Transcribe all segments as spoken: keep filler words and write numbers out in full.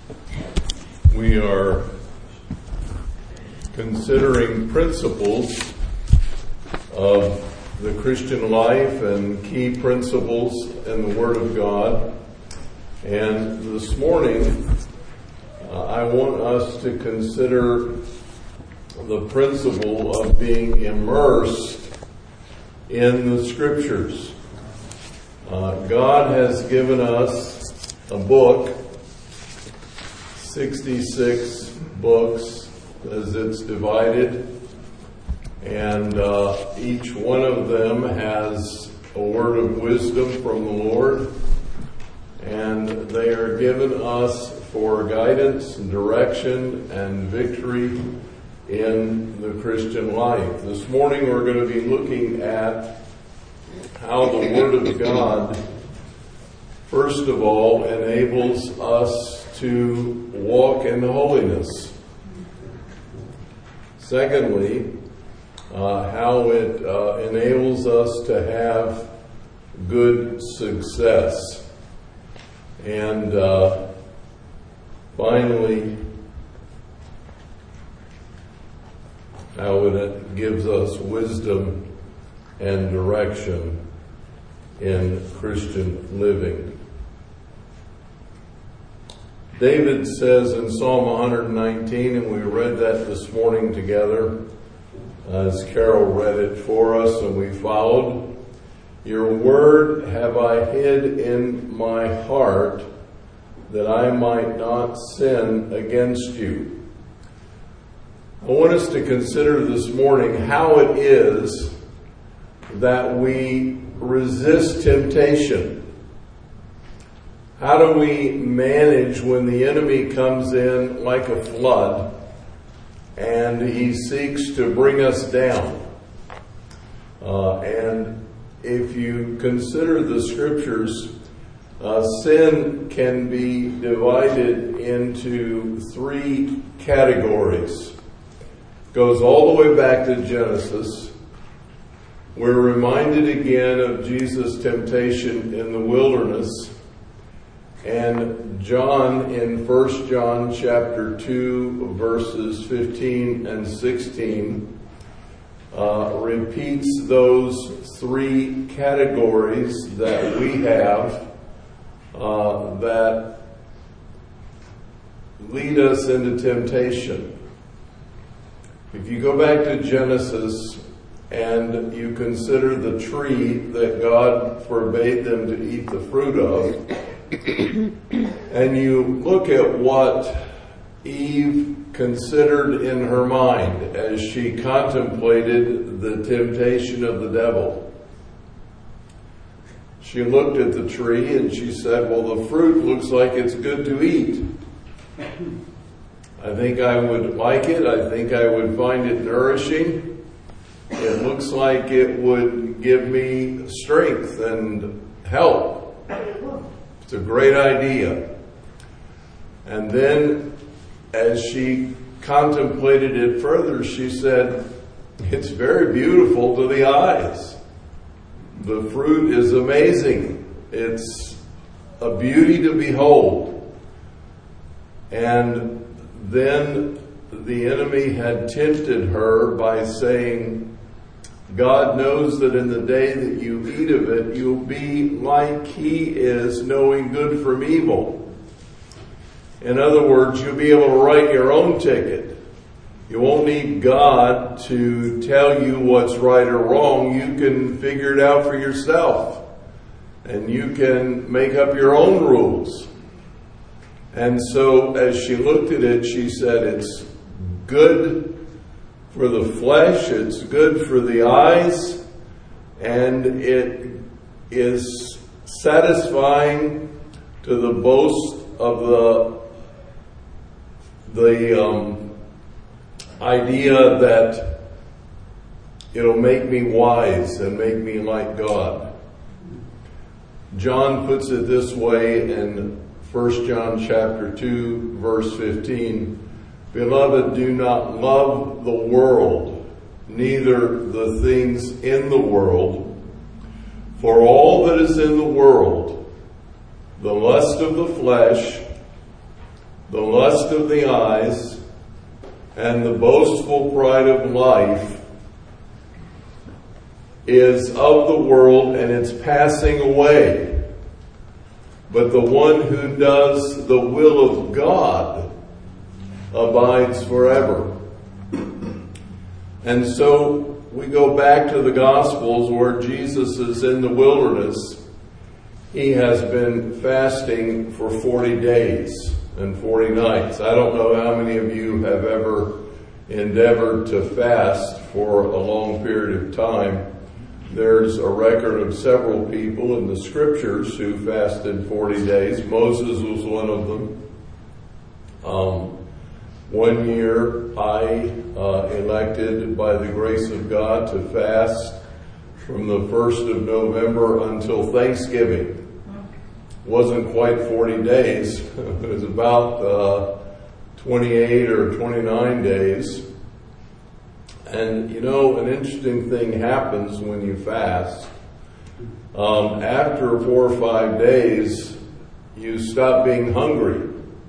We are considering principles of the Christian life and key principles in the Word of God. And this morning, uh, I want us to consider the principle of being immersed in the Scriptures. Uh, God has given us a book, sixty-six books as it's divided, and uh, each one of them has a word of wisdom from the Lord, and they are given us for guidance and direction and victory in the Christian life. This morning we're going to be looking at how the Word of God, first of all, enables us to walk in holiness. Secondly, uh, how it uh, enables us to have good success. And uh, finally, how it gives us wisdom and direction in Christian living. David says in Psalm one nineteen, and we read that this morning together as Carol read it for us and we followed, "Your word have I hid in my heart that I might not sin against you." I want us to consider this morning how it is that we resist temptation. How do we manage when the enemy comes in like a flood and he seeks to bring us down? Uh, and if you consider the Scriptures, uh, sin can be divided into three categories. It goes all the way back to Genesis. We're reminded again of Jesus' temptation in the wilderness. And John in First John chapter two verses fifteen and sixteen uh, repeats those three categories that we have uh, that lead us into temptation. If you go back to Genesis and you consider the tree that God forbade them to eat the fruit of, and you look at what Eve considered in her mind as she contemplated the temptation of the devil. She looked at the tree and she said, well, the fruit looks like it's good to eat. I think I would like it. I think I would find it nourishing. It looks like it would give me strength and help. It's a great idea. And then as she contemplated it further, she said, it's very beautiful to the eyes. The fruit is amazing. It's a beauty to behold. And then the enemy had tempted her by saying, God knows that in the day that you eat of it, you'll be like He is, knowing good from evil. In other words, you'll be able to write your own ticket. You won't need God to tell you what's right or wrong. You can figure it out for yourself. And you can make up your own rules. And so as she looked at it, she said, it's good for the flesh, it's good for the eyes, and it is satisfying to the boast of the the um, idea that it'll make me wise and make me like God. John puts it this way in First John chapter two, verse fifteen. Beloved, do not love the world, neither the things in the world. For all that is in the world, the lust of the flesh, the lust of the eyes, and the boastful pride of life is of the world, and it's passing away. But the one who does the will of God abides forever. And so we go back to the Gospels where Jesus is in the wilderness. He has been fasting for forty days and forty nights. I don't know how many of you have ever endeavored to fast for a long period of time. There's a record of several people in the scriptures who fasted forty days. Moses was one of them. Um, one year I uh, elected by the grace of God to fast from the first of November until Thanksgiving. Wasn't quite forty days. It was about uh, twenty-eight or twenty-nine days. And you know, an interesting thing happens when you fast. Um, after four or five days, you stop being hungry.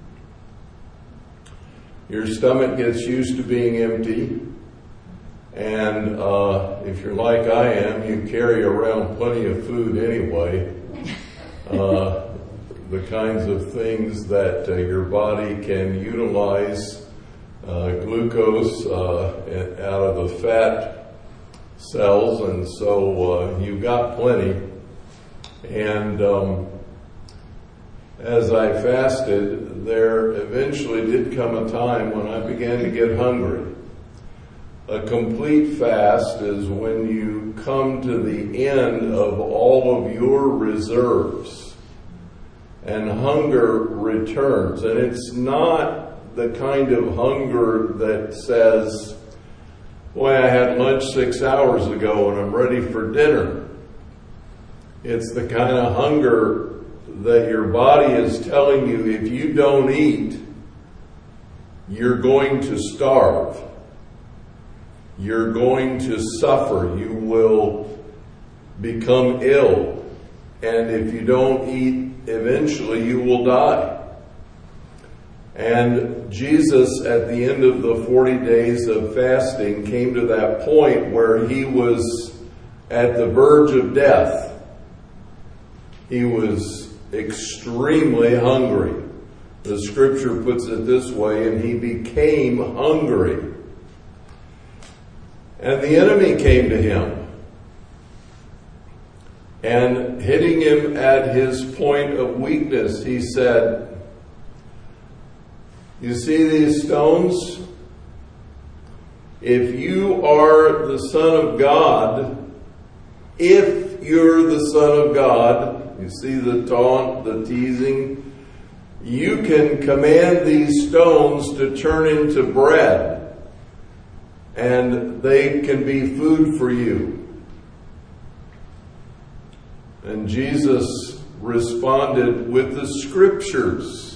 Your stomach gets used to being empty. And uh, if you're like I am, you carry around plenty of food anyway. Uh, the kinds of things that uh, your body can utilize, uh, glucose uh, out of the fat cells, and so uh, you've got plenty. And um, as I fasted, there eventually did come a time when I began to get hungry. A complete fast is when you come to the end of all of your reserves and hunger returns. And it's not the kind of hunger that says, boy, I had lunch six hours ago and I'm ready for dinner. It's the kind of hunger that your body is telling you, if you don't eat, you're going to starve. You're going to suffer. You will become ill. And if you don't eat, eventually you will die. And Jesus, at the end of the forty days of fasting, came to that point where he was at the verge of death. He was extremely hungry. The scripture puts it this way, and he became hungry. And the enemy came to him, and hitting him at his point of weakness, he said, you see these stones? If you are the Son of God, if you're the Son of God, you see the taunt, the teasing, you can command these stones to turn into bread. And they can be food for you. And Jesus responded with the scriptures.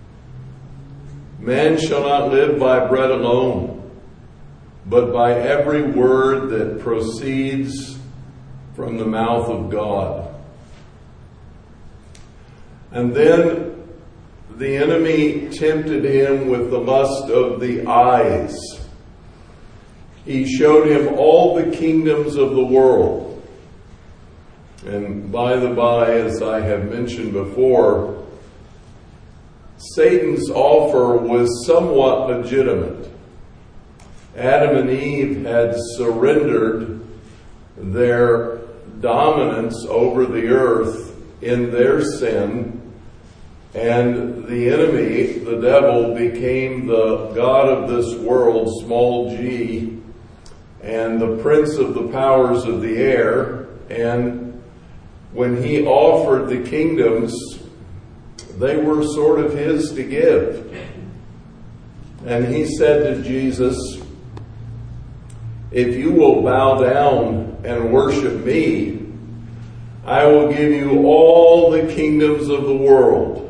Man shall not live by bread alone, but by every word that proceeds from the mouth of God. And then the enemy tempted him with the lust of the eyes. He showed him all the kingdoms of the world. And by the by, as I have mentioned before, Satan's offer was somewhat legitimate. Adam and Eve had surrendered their dominance over the earth in their sin, and the enemy, the devil, became the god of this world, small g, and the prince of the powers of the air. And when he offered the kingdoms, they were sort of his to give. And he said to Jesus, if you will bow down and worship me, I will give you all the kingdoms of the world.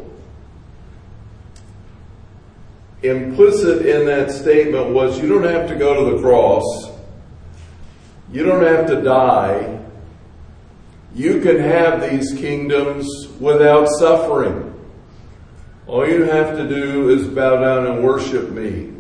Implicit in that statement was, you don't have to go to the cross. You don't have to die. You can have these kingdoms without suffering. All you have to do is bow down and worship me.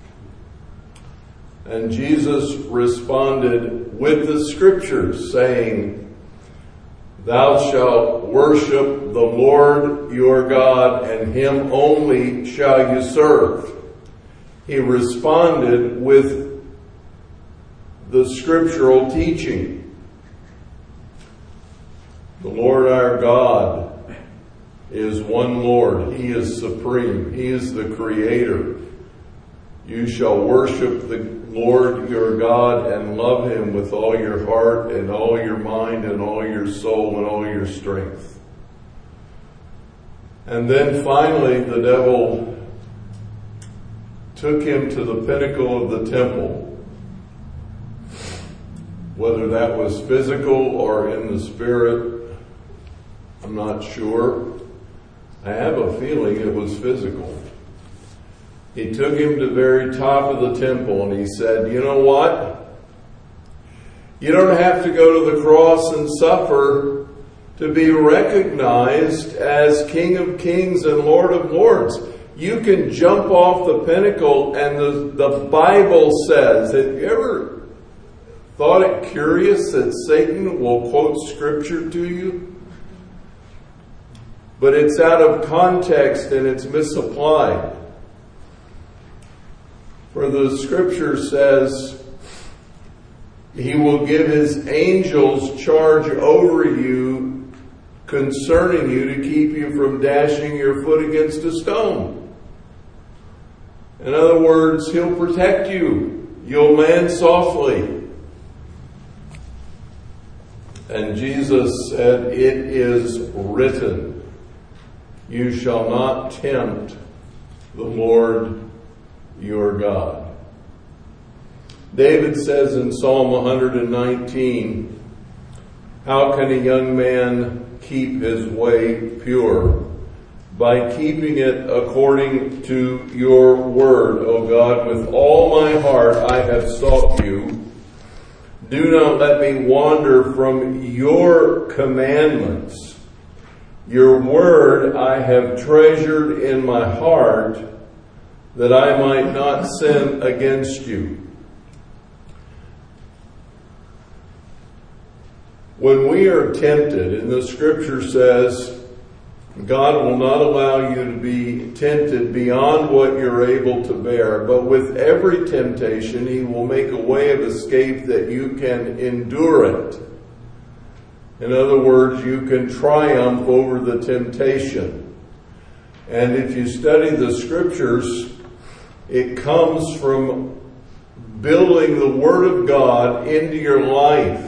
And Jesus responded with the scriptures, saying, thou shalt worship the Lord your God, and him only shall you serve. He responded with the scriptural teaching. The Lord our God is one Lord. He is supreme. He is the creator. You shall worship the Lord your God and love him with all your heart and all your mind and all your soul and all your strength. And then finally the devil took him to the pinnacle of the temple. Whether that was physical or in the spirit, I'm not sure. I have a feeling it was physical. He took him to the very top of the temple and he said, you know what? You don't have to go to the cross and suffer to be recognized as King of Kings and Lord of Lords. You can jump off the pinnacle, and the, the Bible says, have you ever thought it curious that Satan will quote scripture to you? But it's out of context and it's misapplied. For the scripture says, he will give his angels charge over you concerning you to keep you from dashing your foot against a stone. In other words, he'll protect you. You'll land softly. And Jesus said, it is written, you shall not tempt the Lord your God. David says in Psalm one nineteen, how can a young man keep his way pure? By keeping it according to your word, O God. With all my heart I have sought you. Do not let me wander from your commandments. Your word I have treasured in my heart, that I might not sin against you. When we are tempted, and the scripture says, God will not allow you to be tempted beyond what you're able to bear, but with every temptation, he will make a way of escape that you can endure it. In other words, you can triumph over the temptation. And if you study the scriptures, it comes from building the Word of God into your life,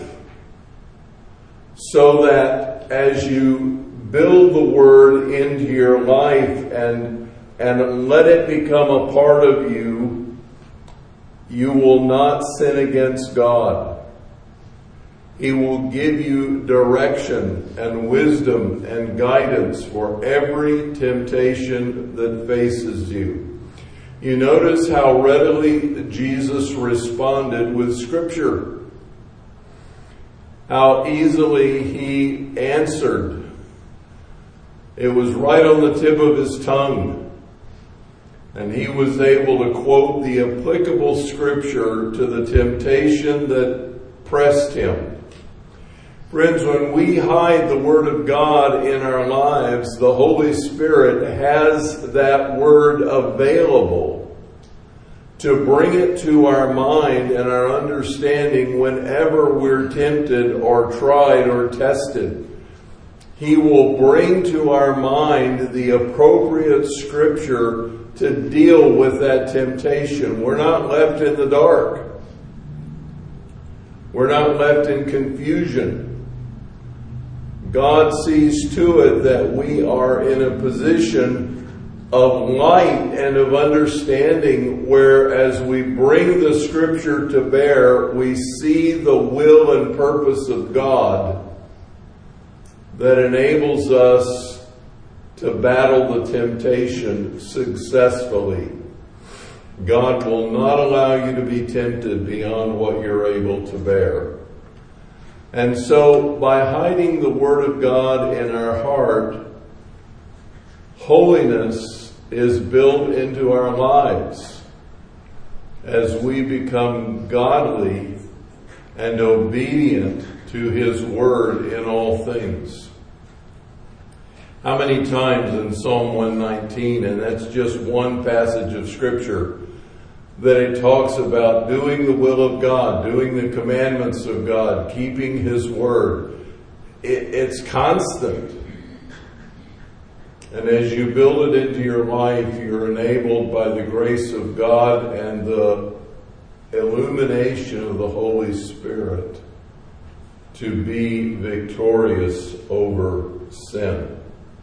so that as you build the Word into your life and, and let it become a part of you, you will not sin against God. He will give you direction and wisdom and guidance for every temptation that faces you. You notice how readily Jesus responded with Scripture. How easily he answered. It was right on the tip of his tongue. And he was able to quote the applicable Scripture to the temptation that pressed him. Friends, when we hide the Word of God in our lives, the Holy Spirit has that Word available to bring it to our mind and our understanding whenever we're tempted or tried or tested. He will bring to our mind the appropriate Scripture to deal with that temptation. We're not left in the dark. We're not left in confusion. God sees to it that we are in a position of light and of understanding where, as we bring the Scripture to bear, we see the will and purpose of God that enables us to battle the temptation successfully. God will not allow you to be tempted beyond what you're able to bear. And so, by hiding the Word of God in our heart, holiness is built into our lives as we become godly and obedient to His Word in all things. How many times in Psalm one nineteen, and that's just one passage of Scripture, that it talks about doing the will of God, doing the commandments of God, keeping His Word. It, it's constant. And as you build it into your life, you're enabled by the grace of God and the illumination of the Holy Spirit to be victorious over sin.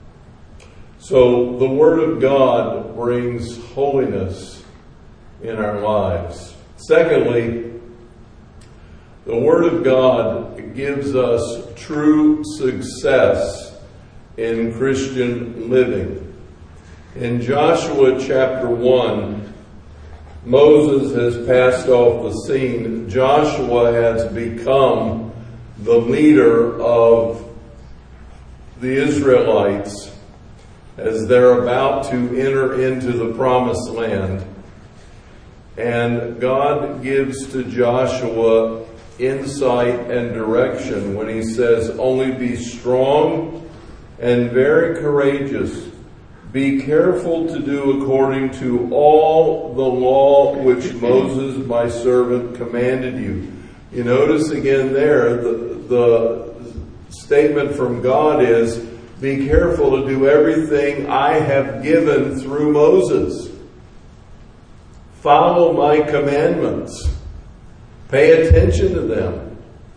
So the Word of God brings holiness in our lives. Secondly, the Word of God gives us true success in Christian living. In Joshua chapter one, Moses has passed off the scene. Joshua has become the leader of the Israelites as they're about to enter into the promised land. And God gives to Joshua insight and direction when He says, "Only be strong and very courageous. Be careful to do according to all the law which Moses my servant commanded you." You notice again there, the, the statement from God is, be careful to do everything I have given through Moses. Follow my commandments. Pay attention to them.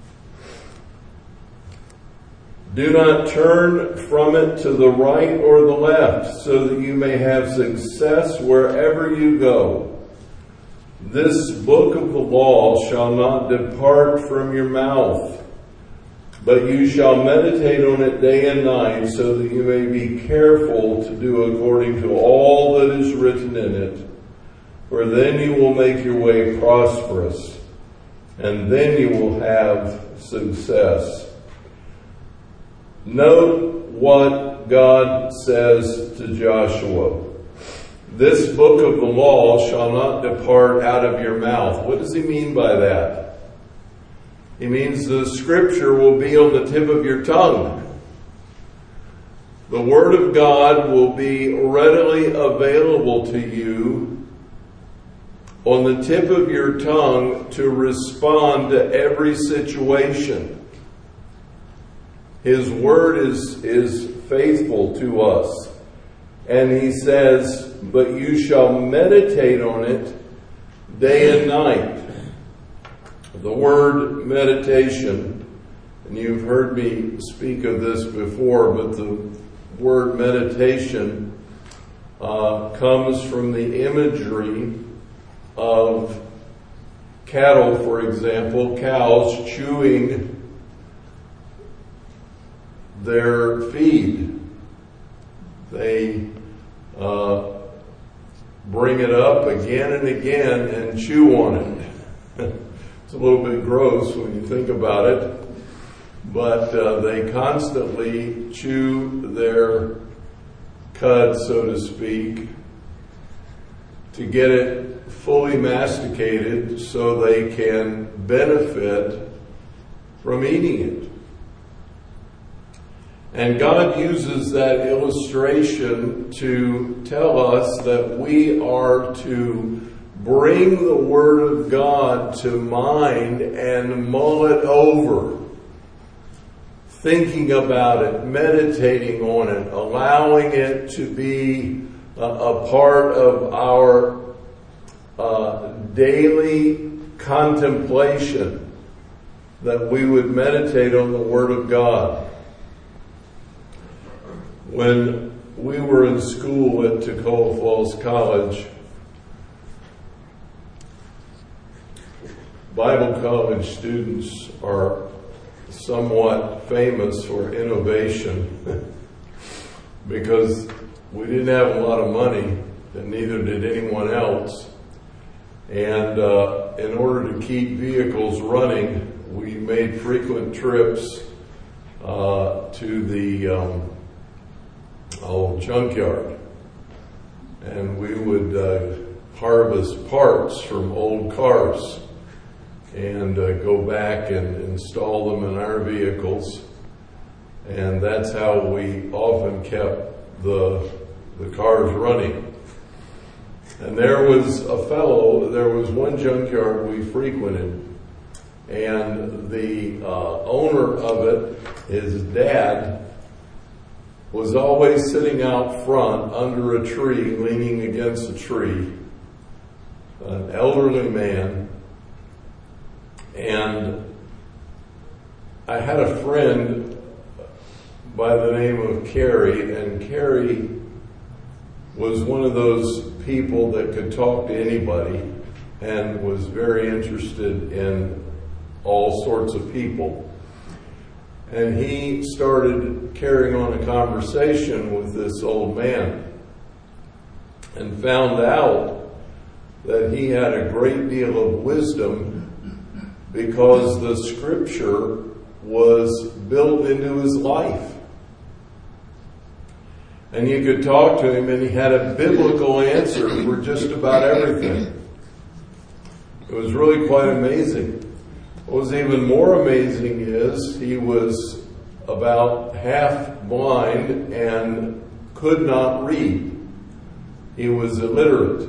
Do not turn from it to the right or the left, so that you may have success wherever you go. This book of the law shall not depart from your mouth, but you shall meditate on it day and night, so that you may be careful to do according to all that is written in it. For then you will make your way prosperous, and then you will have success. Note what God says to Joshua. This book of the law shall not depart out of your mouth. What does he mean by that? He means the Scripture will be on the tip of your tongue. The Word of God will be readily available to you on the tip of your tongue to respond to every situation. His Word is, is faithful to us. And He says, but you shall meditate on it day and night. The word meditation, and you've heard me speak of this before, but the word meditation uh, comes from the imagery of cattle, for example, cows chewing their feed. They uh, bring it up again and again and chew on it. It's a little bit gross when you think about it, but uh, they constantly chew their cud, so to speak, to get it fully masticated so they can benefit from eating it. And God uses that illustration to tell us that we are to bring the Word of God to mind and mull it over, thinking about it, meditating on it, allowing it to be a, a part of our uh, daily contemplation, that we would meditate on the Word of God. When we were in school at Toccoa Falls College, Bible college students are somewhat famous for innovation because we didn't have a lot of money, and neither did anyone else. And uh, in order to keep vehicles running, we made frequent trips uh, to the um, oh, junkyard. and we would uh, harvest parts from old cars and uh, go back and install them in our vehicles. And that's how we often kept the the cars running. And there was a fellow, there was one junkyard we frequented, and the uh, owner of it, his dad, was always sitting out front under a tree, leaning against a tree, an elderly man. And I had a friend by the name of Carrie, and Carrie was one of those people that could talk to anybody and was very interested in all sorts of people. And he started carrying on a conversation with this old man and found out that he had a great deal of wisdom because the scripture was built into his life. And you could talk to him and he had a biblical answer for just about everything. It was really quite amazing. What was even more amazing is he was about half blind and could not read. He was illiterate.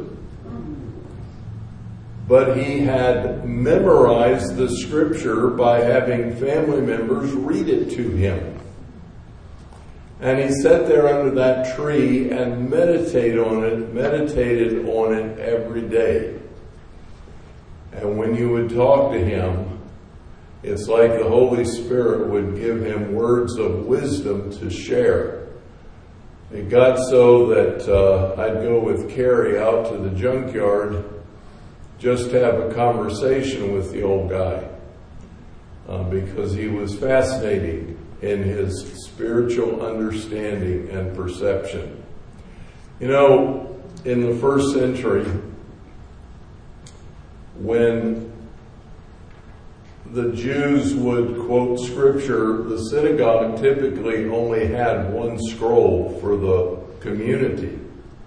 But he had memorized the scripture by having family members read it to him. And he sat there under that tree and meditated on it, meditated on it every day. And when you would talk to him, it's like the Holy Spirit would give him words of wisdom to share. It got so that uh, I'd go with Carrie out to the junkyard just to have a conversation with the old guy uh, because he was fascinating in his spiritual understanding and perception. You know, in the first century, when the Jews would quote scripture, the synagogue typically only had one scroll for the community.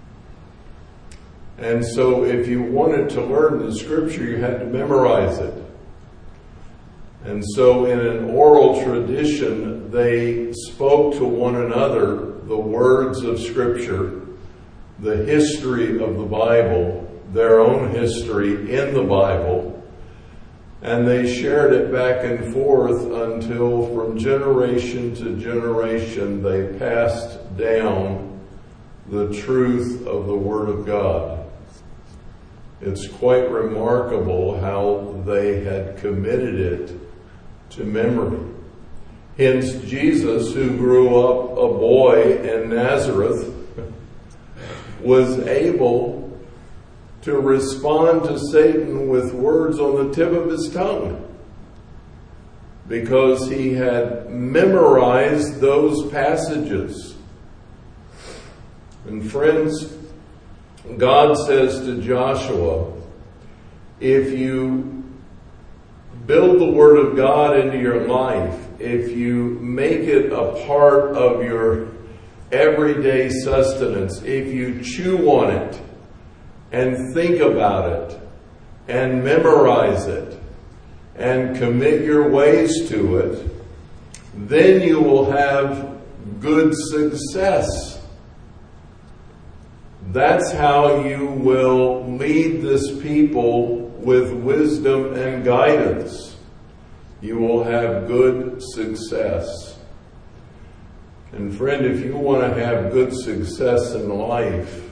And so if you wanted to learn the scripture, you had to memorize it. And so in an oral tradition, they spoke to one another the words of scripture, the history of the Bible, their own history in the Bible, and they shared it back and forth until from generation to generation they passed down the truth of the Word of God. It's quite remarkable how they had committed it to memory. Hence, Jesus, who grew up a boy in Nazareth, was able to respond to Satan with words on the tip of his tongue because he had memorized those passages. And friends, God says to Joshua, if you build the Word of God into your life, if you make it a part of your everyday sustenance, if you chew on it and think about it and memorize it and commit your ways to it, then you will have good success. That's how you will lead this people with wisdom and guidance. You will have good success. And friend, if you want to have good success in life,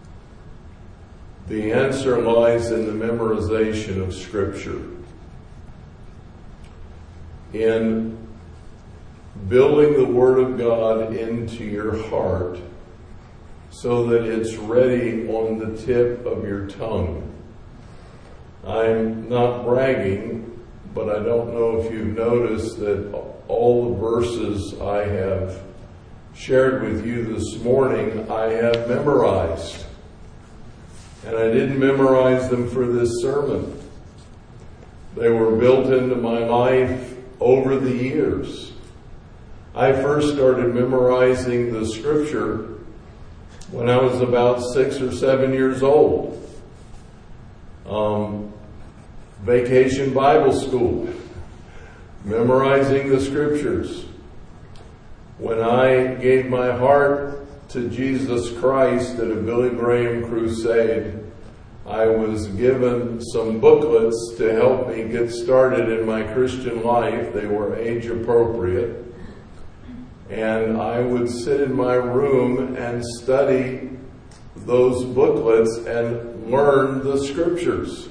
the answer lies in the memorization of Scripture. In building the Word of God into your heart so that it's ready on the tip of your tongue. I'm not bragging, but I don't know if you've noticed that all the verses I have shared with you this morning, I have memorized. And I didn't memorize them for this sermon. They were built into my life over the years. I first started memorizing the scripture when I was about six or seven years old. Um, vacation Bible school, memorizing the scriptures. When I gave my heart to Jesus Christ at a Billy Graham crusade, I was given some booklets to help me get started in my Christian life. They were age appropriate. And I would sit in my room and study those booklets and learn the scriptures.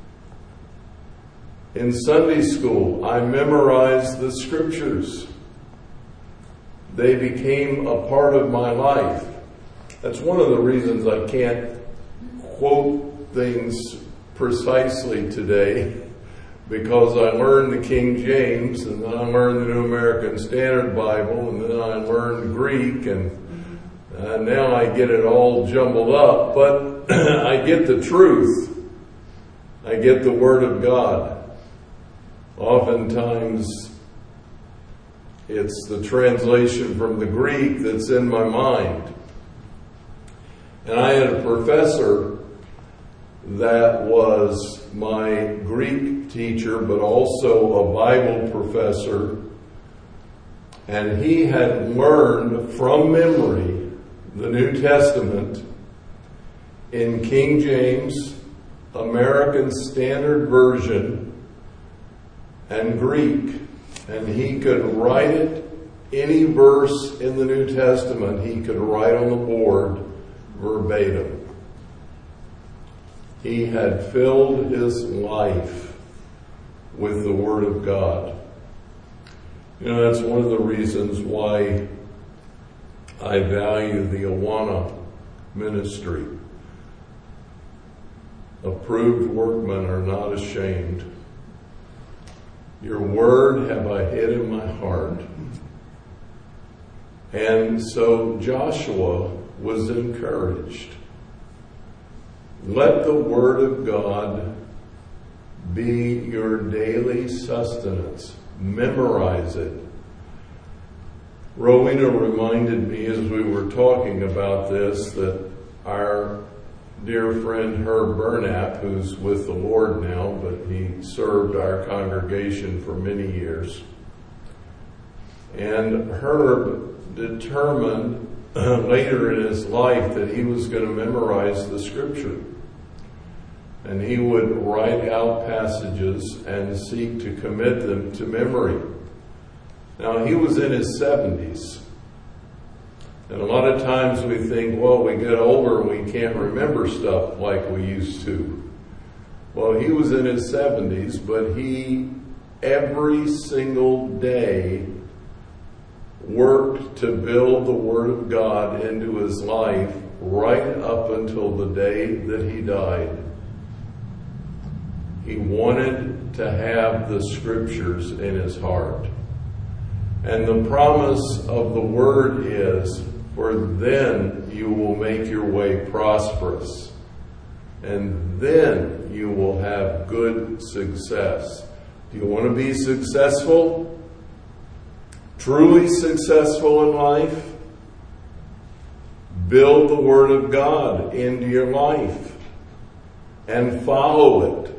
In Sunday school, I memorized the scriptures. They became a part of my life. That's one of the reasons I can't quote things precisely today, because I learned the King James, and then I learned the New American Standard Bible, and then I learned Greek, and uh, now I get it all jumbled up. But I get the truth. I get the Word of God. Oftentimes, it's the translation from the Greek that's in my mind. And I had a professor that was my Greek teacher, but also a Bible professor. And he had learned from memory the New Testament in King James, American Standard Version, and Greek. And he could write it, any verse in the New Testament, he could write on the board verbatim. He had filled his life with the Word of God. You know, that's one of the reasons why I value the Awana ministry. Approved workmen are not ashamed. Your word have I hid in my heart. And so Joshua was encouraged. Let the Word of God be your daily sustenance. Memorize it. Rowena reminded me as we were talking about this that our dear friend Herb Burnap, who's with the Lord now, but he served our congregation for many years. And Herb determined later in his life that he was going to memorize the Scripture. And he would write out passages and seek to commit them to memory. Now, he was in his seventies. And a lot of times we think, well, we get older and we can't remember stuff like we used to. Well, he was in his seventies, but he, every single day, worked to build the Word of God into his life right up until the day that he died. He wanted to have the Scriptures in his heart. And the promise of the Word is, for then you will make your way prosperous. And then you will have good success. Do you want to be successful? Truly successful in life? Build the Word of God into your life and follow it.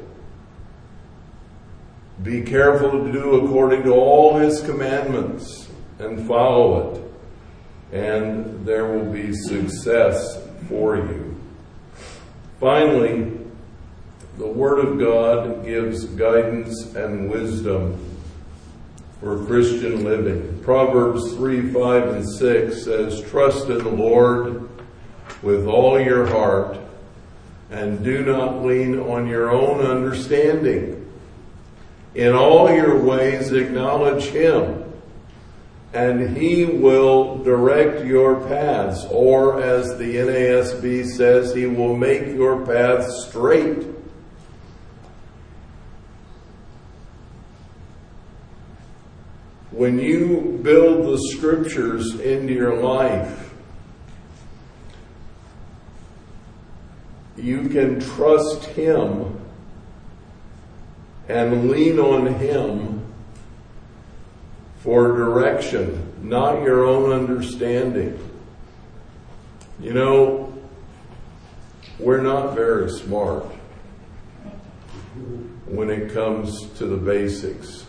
Be careful to do according to all His commandments and follow it. And there will be success for you. Finally, the Word of God gives guidance and wisdom for Christian living. Proverbs three, five, and six says, trust in the Lord with all your heart and do not lean on your own understanding. In all your ways acknowledge Him, and He will direct your paths. Or, as the N A S B says, He will make your paths straight. When you build the Scriptures into your life, you can trust Him and lean on Him for direction, not your own understanding. You know, we're not very smart when it comes to the basics.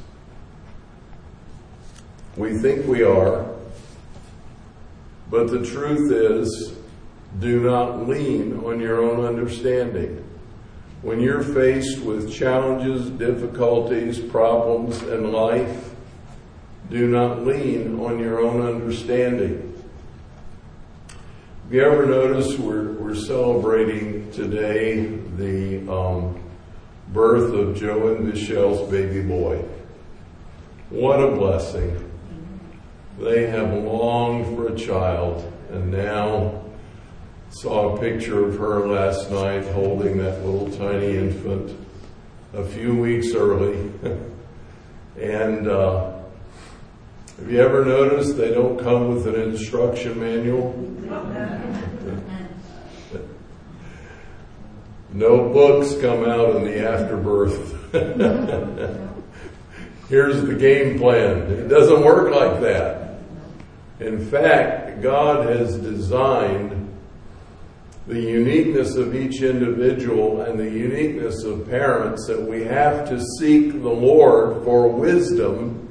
We think we are, but the truth is, do not lean on your own understanding. When you're faced with challenges, difficulties, problems in life, do not lean on your own understanding. Have you ever noticed we're, we're celebrating today the um, birth of Joe and Michelle's baby boy? What a blessing. They have longed for a child, and now saw a picture of her last night holding that little tiny infant a few weeks early. And uh, have you ever noticed they don't come with an instruction manual? No books come out in the afterbirth. Here's the game plan. It doesn't work like that. In fact, God has designed the uniqueness of each individual and the uniqueness of parents that we have to seek the Lord for wisdom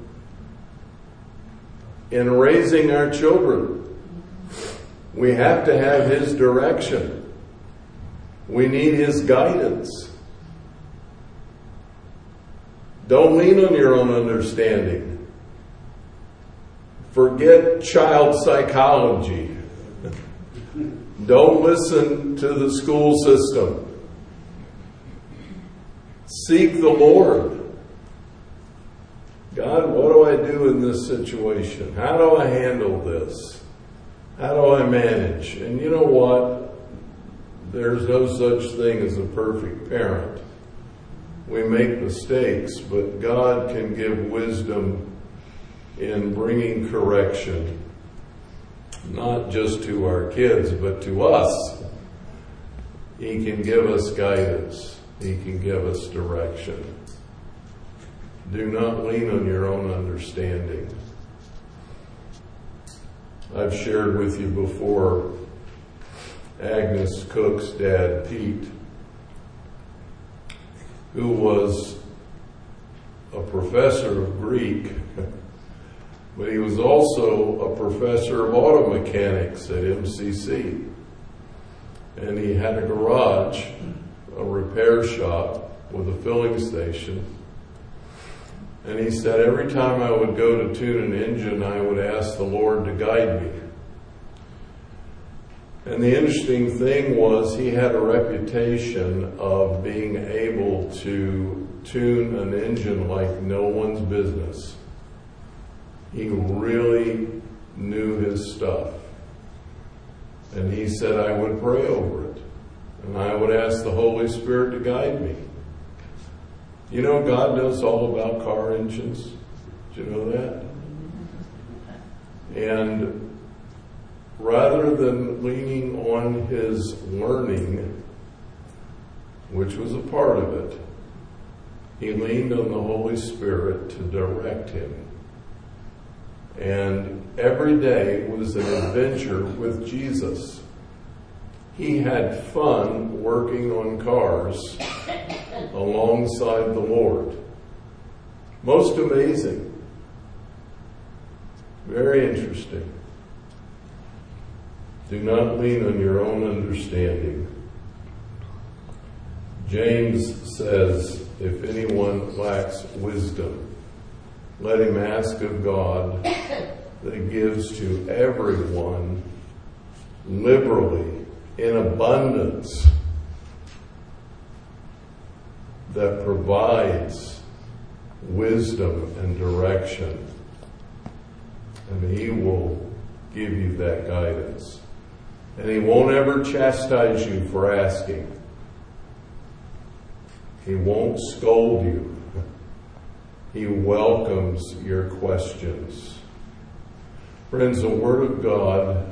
in raising our children. We have to have His direction. We need His guidance. Don't lean on your own understanding. Forget child psychology. Don't listen to the school system. Seek the Lord. God, what do I do in this situation? How do I handle this? How do I manage? And you know what? There's no such thing as a perfect parent. We make mistakes, but God can give wisdom in bringing correction. Not just to our kids, but to us. He can give us guidance. He can give us direction. Do not lean on your own understanding. I've shared with you before Agnes Cook's dad, Pete, who was a professor of Greek, but he was also a professor of auto mechanics at M C C. And he had a garage, a repair shop with a filling station. And he said every time I would go to tune an engine, I would ask the Lord to guide me. And the interesting thing was he had a reputation of being able to tune an engine like no one's business. He really knew his stuff. And he said I would pray over it. And I would ask the Holy Spirit to guide me. You know, God knows all about car engines. Did you know that? And rather than leaning on his learning, which was a part of it, he leaned on the Holy Spirit to direct him. And every day was an adventure with Jesus. He had fun working on cars alongside the Lord. Most amazing. Very interesting. Do not lean on your own understanding. James says, if anyone lacks wisdom, let him ask of God that gives to everyone liberally in abundance, that provides wisdom and direction. And He will give you that guidance. And He won't ever chastise you for asking. He won't scold you. He welcomes your questions. Friends, the Word of God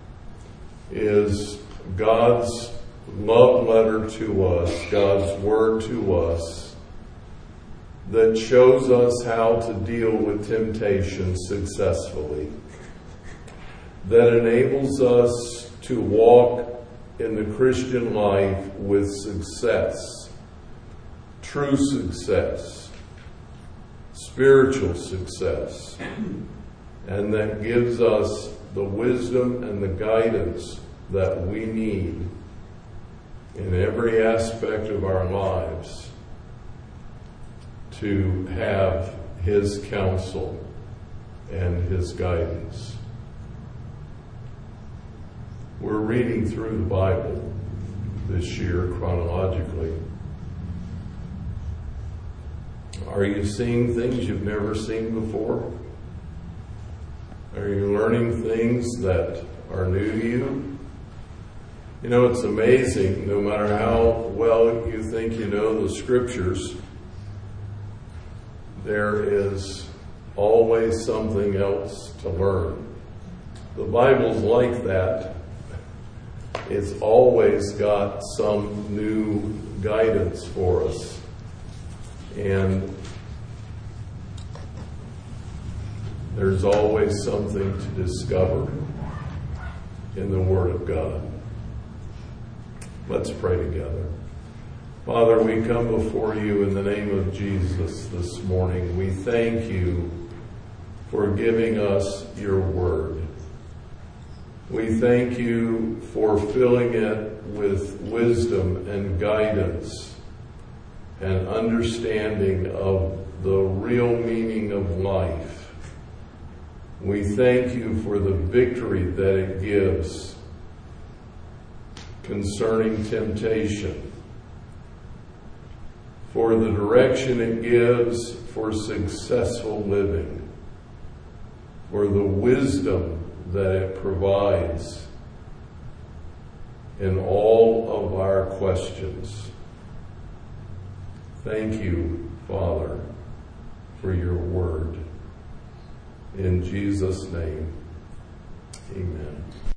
is God's love letter to us, God's Word to us, that shows us how to deal with temptation successfully, that enables us to walk in the Christian life with success, true success, spiritual success, and that gives us the wisdom and the guidance that we need in every aspect of our lives to have His counsel and His guidance. We're reading through the Bible this year chronologically. Are you seeing things you've never seen before? Are you learning things that are new to you? You know, it's amazing, no matter how well you think you know the Scriptures, there is always something else to learn. The Bible's like that. It's always got some new guidance for us. And there's always something to discover in the Word of God. Let's pray together. Father, we come before you in the name of Jesus this morning. We thank you for giving us your Word. We thank you for filling it with wisdom and guidance and understanding of the real meaning of life. We thank you for the victory that it gives concerning temptation, for the direction it gives for successful living, for the wisdom that it provides in all of our questions. Thank you, Father, for your word. In Jesus' name, amen.